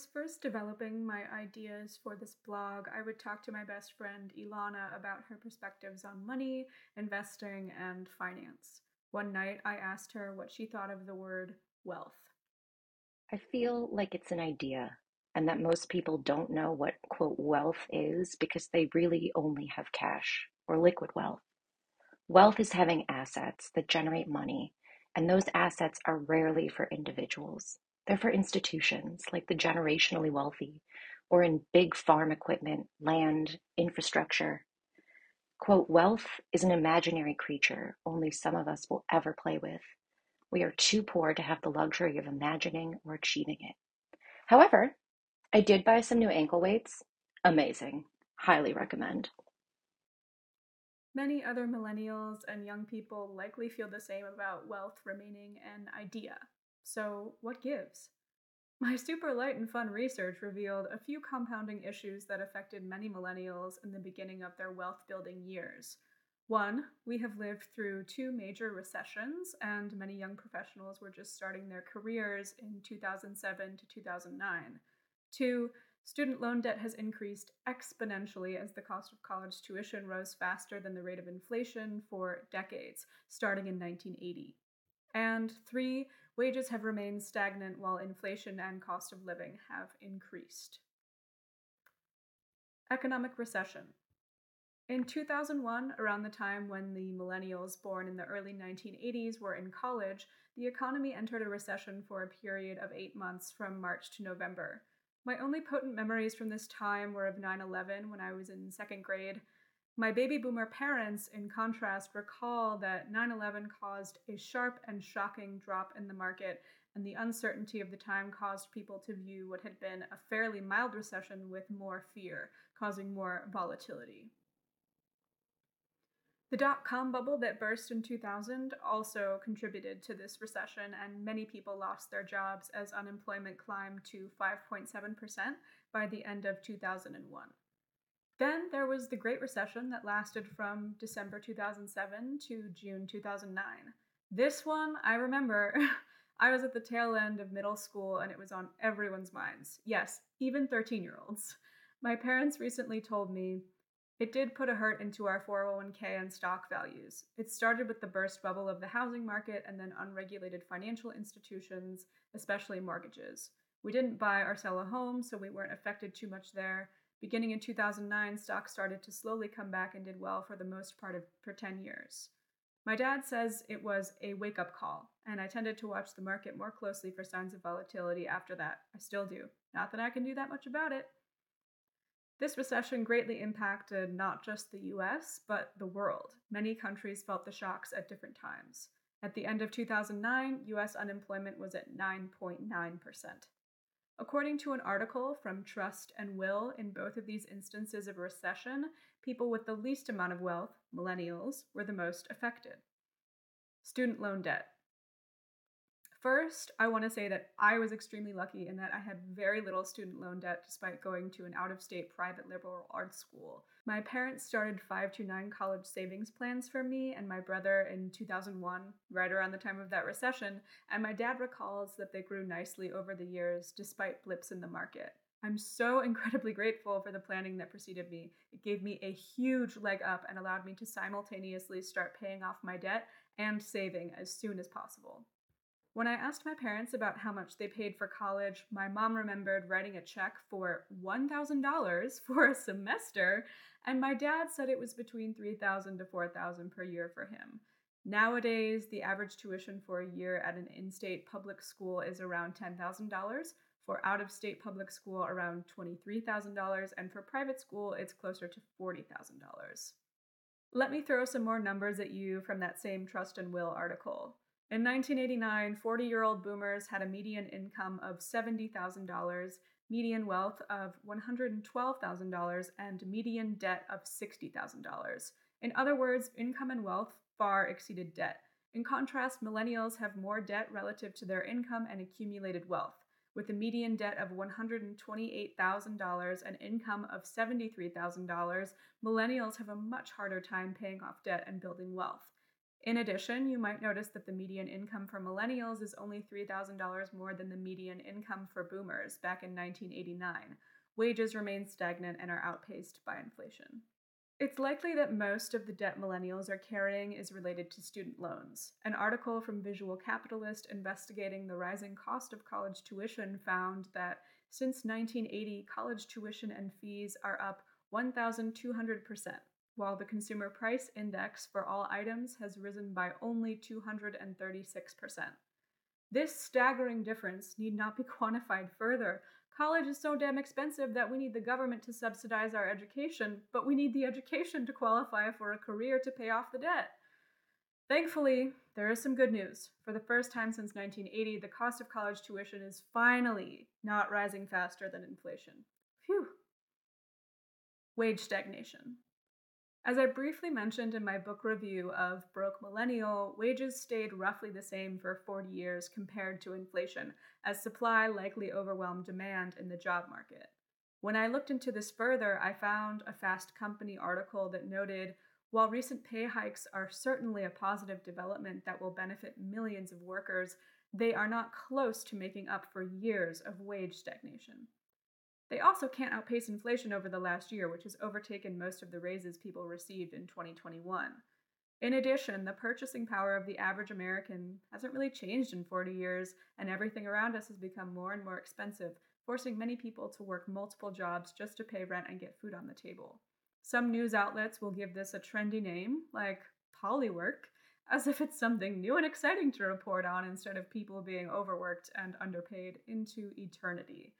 was first developing my ideas for this blog, I would talk to my best friend Ilana about her perspectives on money, investing, and finance. One night, I asked her what she thought of the word wealth. I feel like it's an idea, and that most people don't know what, quote, wealth is because they really only have cash or liquid wealth. Wealth is having assets that generate money, and those assets are rarely for individuals. They're for institutions like the generationally wealthy or in big farm equipment, land, infrastructure. Quote, wealth is an imaginary creature only some of us will ever play with. We are too poor to have the luxury of imagining or achieving it. However, I did buy some new ankle weights. Amazing. Highly recommend. Many other millennials and young people likely feel the same about wealth remaining an idea. So, what gives? My super light and fun research revealed a few compounding issues that affected many millennials in the beginning of their wealth building years. One, we have lived through two major recessions, and many young professionals were just starting their careers in 2007 to 2009. Two, student loan debt has increased exponentially as the cost of college tuition rose faster than the rate of inflation for decades, starting in 1980. And three, wages have remained stagnant while inflation and cost of living have increased. Economic recession. In 2001, around the time when the millennials born in the early 1980s were in college, the economy entered a recession for a period of 8 months from March to November. My only potent memories from this time were of 9/11 when I was in second grade. My baby boomer parents, in contrast, recall that 9/11 caused a sharp and shocking drop in the market, and the uncertainty of the time caused people to view what had been a fairly mild recession with more fear, causing more volatility. The dot-com bubble that burst in 2000 also contributed to this recession, and many people lost their jobs as unemployment climbed to 5.7% by the end of 2001. Then there was the Great Recession that lasted from December 2007 to June 2009. This one, I remember, I was at the tail end of middle school and it was on everyone's minds. Yes, even 13-year-olds. My parents recently told me it did put a hurt into our 401k and stock values. It started with the burst bubble of the housing market and then unregulated financial institutions, especially mortgages. We didn't buy or sell a home, so we weren't affected too much there. Beginning in 2009, stocks started to slowly come back and did well for the most part for 10 years. My dad says it was a wake up call, and I tended to watch the market more closely for signs of volatility after that. I still do. Not that I can do that much about it. This recession greatly impacted not just the US, but the world. Many countries felt the shocks at different times. At the end of 2009, US unemployment was at 9.9%. According to an article from Trust and Will, in both of these instances of recession, people with the least amount of wealth, millennials, were the most affected. Student loan debt. First, I want to say that I was extremely lucky in that I had very little student loan debt despite going to an out of state private liberal arts school. My parents started 529 college savings plans for me and my brother in 2001, right around the time of that recession, and my dad recalls that they grew nicely over the years despite blips in the market. I'm so incredibly grateful for the planning that preceded me. It gave me a huge leg up and allowed me to simultaneously start paying off my debt and saving as soon as possible. When I asked my parents about how much they paid for college, my mom remembered writing a check for $1,000 for a semester, and my dad said it was between $3,000 to $4,000 per year for him. Nowadays, the average tuition for a year at an in-state public school is around $10,000, for out-of-state public school around $23,000, and for private school it's closer to $40,000. Let me throw some more numbers at you from that same Trust and Will article. In 1989, 40-year-old boomers had a median income of $70,000, median wealth of $112,000, and median debt of $60,000. In other words, income and wealth far exceeded debt. In contrast, millennials have more debt relative to their income and accumulated wealth. With a median debt of $128,000 and income of $73,000, millennials have a much harder time paying off debt and building wealth. In addition, you might notice that the median income for millennials is only $3,000 more than the median income for boomers back in 1989. Wages remain stagnant and are outpaced by inflation. It's likely that most of the debt millennials are carrying is related to student loans. An article from Visual Capitalist investigating the rising cost of college tuition found that since 1980, college tuition and fees are up 1,200%, while the Consumer Price Index for all items has risen by only 236%. This staggering difference need not be quantified further. College is so damn expensive that we need the government to subsidize our education, but we need the education to qualify for a career to pay off the debt. Thankfully, there is some good news. For the first time since 1980, the cost of college tuition is finally not rising faster than inflation. Phew. Wage stagnation. As I briefly mentioned in my book review of Broke Millennial, wages stayed roughly the same for 40 years compared to inflation, as supply likely overwhelmed demand in the job market. When I looked into this further, I found a Fast Company article that noted, while recent pay hikes are certainly a positive development that will benefit millions of workers, they are not close to making up for years of wage stagnation. They also can't outpace inflation over the last year, which has overtaken most of the raises people received in 2021. In addition, the purchasing power of the average American hasn't really changed in 40 years, and everything around us has become more and more expensive, forcing many people to work multiple jobs just to pay rent and get food on the table. Some news outlets will give this a trendy name, like polywork, as if it's something new and exciting to report on instead of people being overworked and underpaid into eternity.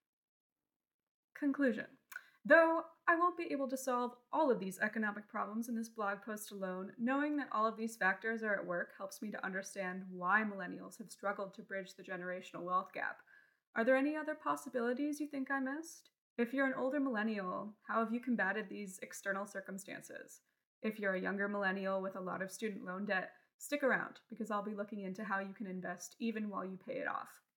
Conclusion. Though I won't be able to solve all of these economic problems in this blog post alone, knowing that all of these factors are at work helps me to understand why millennials have struggled to bridge the generational wealth gap. Are there any other possibilities you think I missed? If you're an older millennial, how have you combated these external circumstances? If you're a younger millennial with a lot of student loan debt, stick around because I'll be looking into how you can invest even while you pay it off.